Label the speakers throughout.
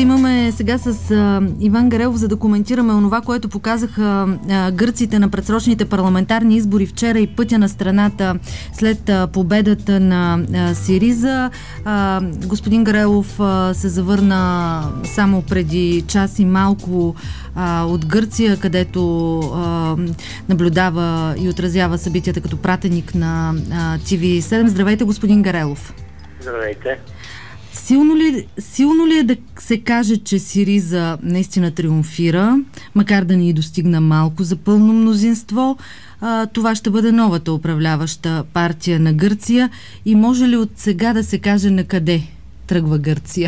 Speaker 1: имаме сега с Иван Гарелов, за да коментираме онова, което показаха гърците на предсрочните парламентарни избори вчера и пътя на страната след победата на СИРИЗА. Господин Гарелов се завърна само преди час и малко от Гърция, където наблюдава и отразява събитията като пратеник на TV7. Здравейте, господин Гарелов.
Speaker 2: Здравейте.
Speaker 1: Силно ли е да се каже, че СИРИЗА наистина триумфира, макар да ни достигна малко за пълно мнозинство? Това ще бъде новата управляваща партия на Гърция и може ли от сега да се каже на къде тръгва Гърция?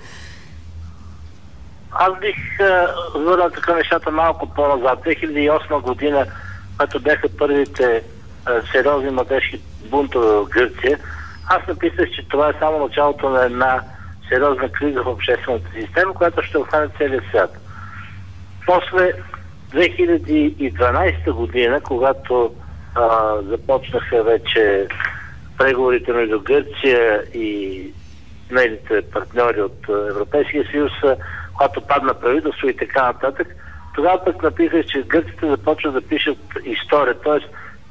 Speaker 2: Аз бих върнал така нещата малко по-назад. 2008 година, когато бяха първите сериозни младежки бунтове в Гърция, аз написах, че това е само началото на една сериозна криза в обществената система, която ще обхване целия свят. После 2012 година, когато започнаха вече преговорите между Гърция и нейните партньори от Европейския съюз, когато падна правителство и така нататък, тогава пък написах, че гърците започват да пишат история. Тоест,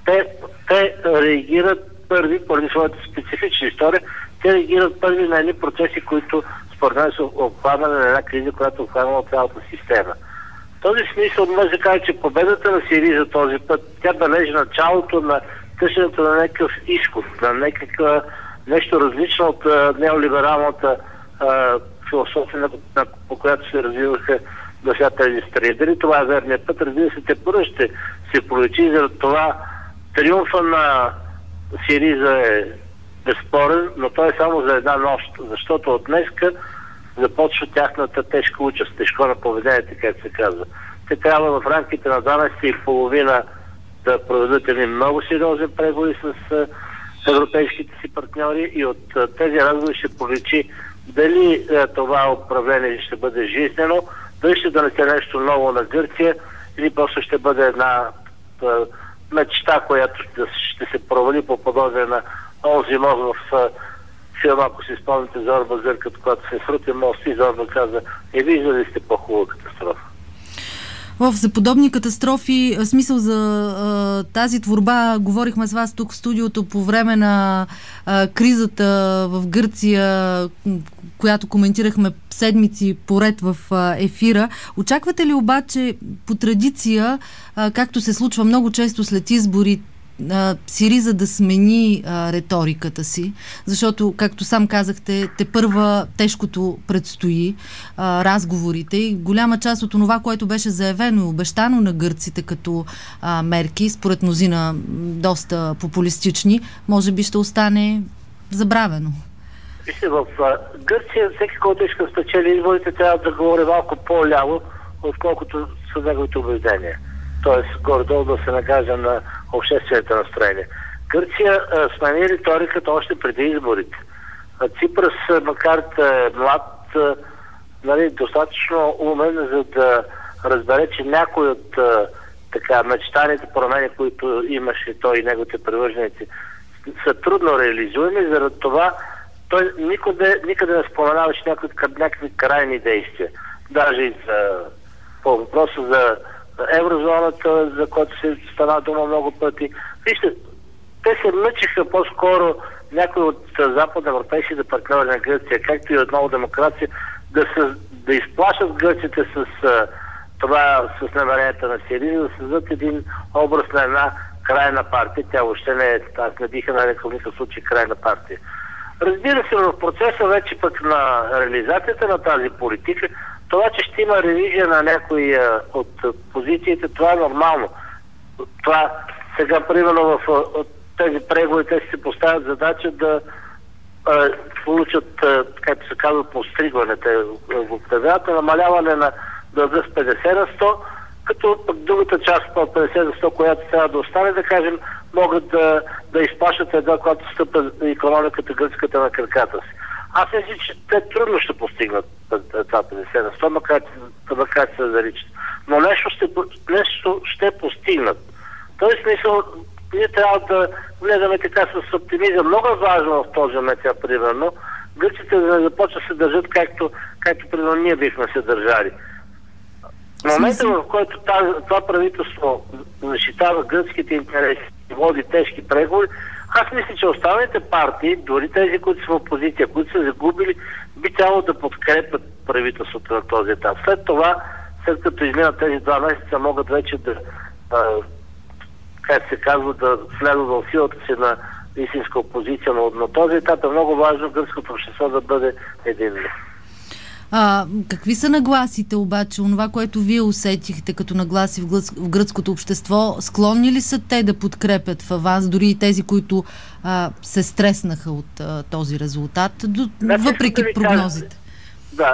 Speaker 2: те реагират първи, поради своята специфична история, те реагират първи на едни процеси, които според мен са обхванали на една криза, която обхванала цялата система. В този смисъл може да кажа, че победата на СИРИЗА този път, тя бележи началото на търсенето на някакъв изход, на някаква нещо различно от неолибералната философия, по която се развиваха до сега тези страни. Дали това е верният път? Разбира се, те първо ще се проличи, за това триумфа на СИРИЗА е безспорен, но той е само за една нощ, защото от днеска започва тяхната тежка участ, тежко на поведението, както се казва. Те трябва в рамките на 2 месеца и половина да проведат едни много сериозни преговори с европейските си партньори и от тези разговори ще проличи дали това управление ще бъде жизнено, дали ще донесе нещо ново на Гърция или просто ще бъде една мечта, която ще се провали по подобие на онзи мост в филма, ако си спомните Зорба Зъркът, когато се срути мост и Зорба каза: виждали сте по-хубава катастрофа.
Speaker 1: За подобни катастрофи, смисъл за тази творба, говорихме с вас тук в студиото по време на кризата в Гърция, която коментирахме седмици поред в ефира. Очаквате ли обаче по традиция, както се случва много често след избори, СИРИЗА да смени риториката си, защото, както сам казахте, тепърва тежкото предстои, разговорите и голяма част от това, което беше заявено и обещано на гърците като мерки, според мнозина доста популистични, може би ще остане забравено.
Speaker 2: Вижте, в Гърция всеки, който иска да спечели изборите, трябва да говори малко по-ляво, отколкото са неговите убеждения. Т.е. горе-долу да се нагажда на обществените настроения. Гърция смени риториката още преди изборите. Ципрас, макар да е млад, достатъчно умен, за да разбере, че някои от мечтаните промени, които имаше той и неговите привърженици, са трудно реализуеми, заради това той никъде не споменаваше някакви крайни действия. Даже и по въпроса за еврозоната, за който се стана дума много пъти. Вижте, те се мъчиха по-скоро някои от западноевропейските партньори на Гърция, както и от нова демокрация, да изплашат гърците с намеренията на СИРИЗА, да създадат един образ на една крайна партия. Тя въобще не е, аз не биха нарекал в никакъв случай крайна партия. Разбира се, в процеса вече пък на реализацията на тази политика, това, че ще има ревизия на някои от позициите, това е нормално. Това сега, примерно, в тези преговори, те се поставят задача да получат, както се казва, постригване. Те го обявяват намаляване на дълга с 50%, като пък другата част от 50%, която трябва да остане, да кажем, могат да изплащат едва, когато стъпа икономиката гръцката на краката си. Аз мисля, че те трудно ще постигнат това 50%, макар се заричат. Но нещо ще постигнат. В този смисъл, ние трябва да гледаме така с оптимизъм. Много е важно в този момент, примерно, гърците да започват да се държат както примерно ние бихме се държали. В момента, в който това правителство защитава гръцките интереси и води тежки преговори, аз мисля, че останалите партии, дори тези, които са в опозиция, които са загубили, би трябвало да подкрепят правителството на този етап. След това, след като изминат тези 2 месеца, могат вече да, как се казва, да следват в силата си на истинска опозиция, но на този етап е много важно гръцкото общество да бъде единно.
Speaker 1: Какви са нагласите обаче, онова, което вие усетихте като нагласи в гръцкото общество, склонни ли са те да подкрепят в вас, дори и тези, които се стреснаха от този резултат, въпреки прогнозите?
Speaker 2: Да,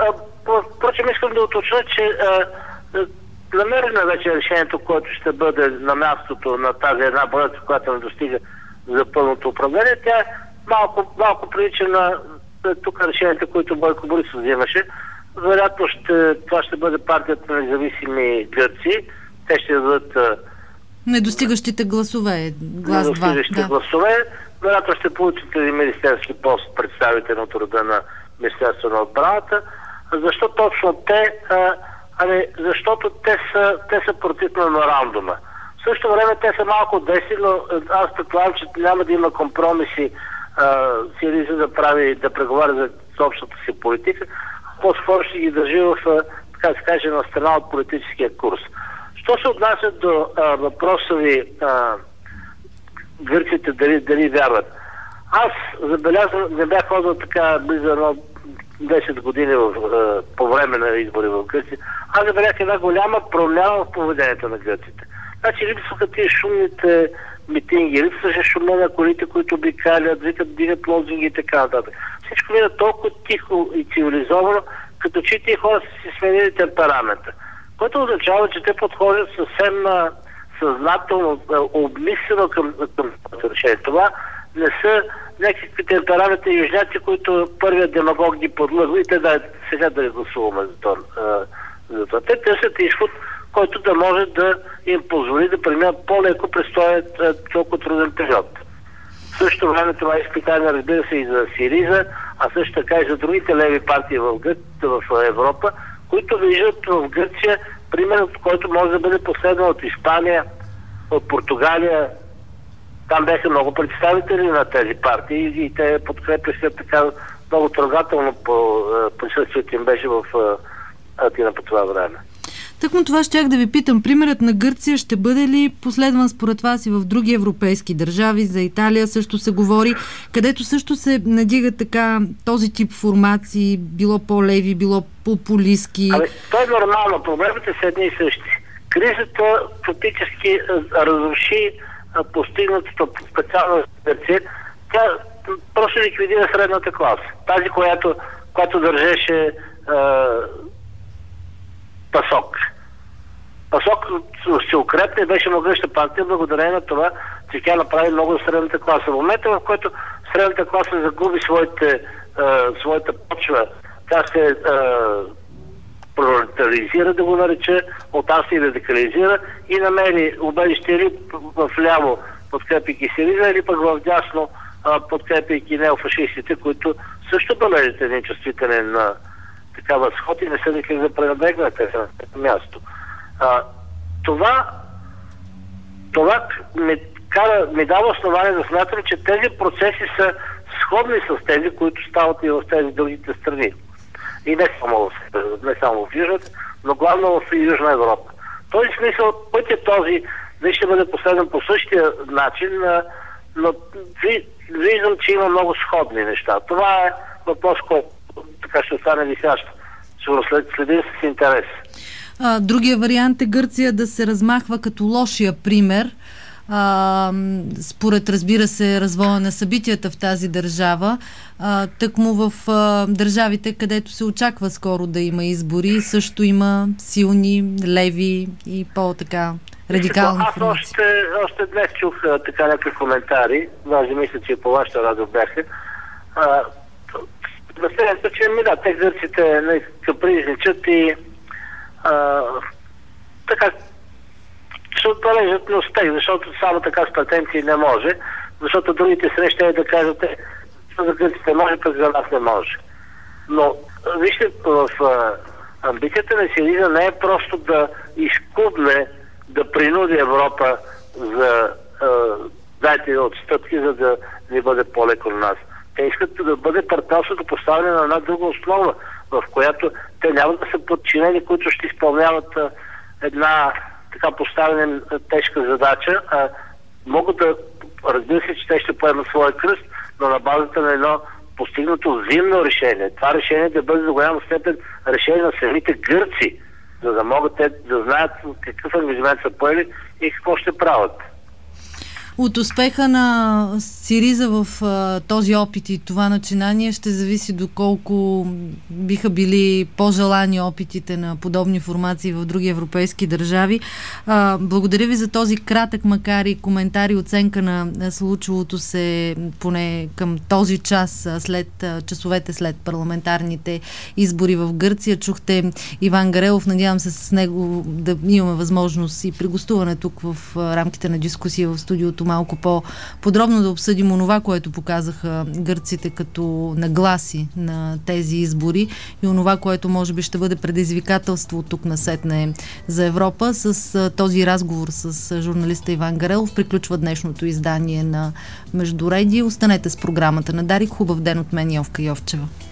Speaker 2: искам да уточня, че намерено вече решението, което ще бъде на мястото на тази една болница, която не достига за пълното управление. Тя е малко прилича на тук решенията, които Бойко Борисов взимаше. Вероятно това ще бъде партията на независими гърци. Те ще дадат
Speaker 1: недостигащите гласове.
Speaker 2: Недостигащите гласове. Вероятно ще получат един министерски пост, представител от рода на Министерство на отбраната. Защо точно те? Защото те са против меморандума. В същото време те са малко десни, но аз предполагам, че няма да има компромиси Сириза да преговаря за общата си политика, по-скоро ще ги държи в, така се каже, на страна от политическия курс. Що се отнася до въпроса ви гърците дали вярват? Аз забелязвам, не бях ходил така близо 10 години по време на избори в Гърция. Аз забелязах една голяма промяна в поведението на гърците. Значи липсваха тия шумните митинги, липсваше шума на колите, които обикалят, дигат лозинги и така нататък. Всичко мина толкова тихо и цивилизовано, като че тия хора са си сменили темперамента. Което означава, че те подходят съвсем съзнателно, обмислено към решение. Това не са някакви темпераменти южняци, които първият демагог ги подлъгва и те сега да гласуваме за това. Те търсят изход, който да може да им позволи да преминат по-леко през този толкова труден период. В същото време това е изпитание, разбира се, и за Сириза, а също така и за другите леви партии в Европа, които виждат в Гърция пример, който може да бъде последван от Испания, от Португалия. Там бяха много представители на тези партии и те подкрепяха така много трогателно по присъствието им беше в Атина по това време.
Speaker 1: Тъкмо това щях да ви питам. Примерът на Гърция ще бъде ли последван според вас и в други европейски държави? За Италия също се говори, където също се надига така този тип формации, било по-леви, било популистки.
Speaker 2: Това е нормално. Проблемите са едни и същи. Кризата фактически разруши постигнатото специално в Гърция. Тя просто ликвидира средната класа. Тази, която държеше Пасок. Пасок се укрепне, беше могъща партия, благодарение на това, че тя направи много за средната класа. В момента, в който средната класа загуби своята почва, тя се пролетаризира, да го нарече, оттам се радикализира и намери убежище или в ляво, подкрепяйки Сириза, или пък в дясно, подкрепяйки неофашистите, които също бележат един чувствителен на такава сход и не са никак да пренебрегнат тези място. Това ми дава основание да смятам, че тези процеси са сходни с тези, които стават и в тези другите страни. И не само в Южната, но главно в Южна Европа. В този смисъл пътя този ще бъде последен по същия начин, но виждам, че има много сходни неща. Това е въпрос, който така ще остане висящо. Ще следим с интерес.
Speaker 1: Другия вариант е Гърция да се размахва като лошия пример, според, разбира се, развоя на събитията в тази държава. Тъкмо в държавите, където се очаква скоро да има избори, също има силни, леви и по-така радикални формации.
Speaker 2: Аз още днес чух така някакви коментари, даже мисля, че и по вашата радио бяха. Населението, че те гърците капризничат и така ще отбележат на успех, защото само така с претенции не може, защото другите срещи да кажат, за гърците може, пък за нас не може. Но, вижте, в амбицията на Сириза не е просто да изкубне, да принуди Европа за дайте отстъпки, за да ни бъде по-леко на нас. Те искат да бъде партньорството поставено на една друга основа, в която те няма да са подчинени, които ще изпълняват една така поставена тежка задача, а могат да, разбира се, че те ще поемат своя кръст, но на базата на едно постигнато взаимно решение. Това решение да бъде до голяма степен решение на самите гърци, за да могат те да знаят какъв ангажимент са поели и какво ще правят.
Speaker 1: От успеха на Сириза в този опит и това начинание ще зависи доколко биха били по-желани опитите на подобни формации в други европейски държави. Благодаря ви за този кратък, макар и коментар и оценка на случилото се поне към този час, часовете след парламентарните избори в Гърция. Чухте Иван Гарелов. Надявам се с него да имаме възможност и при гостуване тук в рамките на дискусия в студиото малко по-подробно да обсъдим онова, което показаха гърците като нагласи на тези избори и онова, което може би ще бъде предизвикателство тук насетне за Европа. С този разговор с журналиста Иван Гарелов приключва днешното издание на Междуредие. Останете с програмата на Дарик. Хубав ден от мен, Йовка Йовчева.